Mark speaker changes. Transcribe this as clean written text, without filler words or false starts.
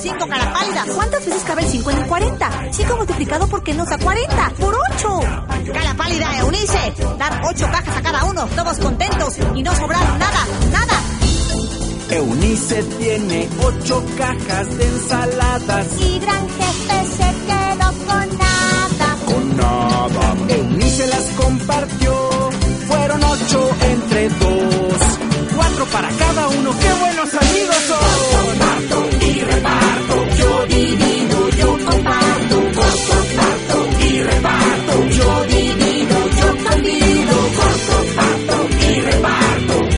Speaker 1: 5 cara pálida.
Speaker 2: ¿Cuántas veces cabe el 5 en el 40? 5 multiplicado por qué nos da 40. ¡Por 8!
Speaker 1: Cara pálida, Eunice. Dar 8 cajas a cada uno, todos contentos y no sobraron nada.
Speaker 3: Eunice tiene 8 cajas de ensaladas.
Speaker 4: Y Gran Jefe se quedó con nada.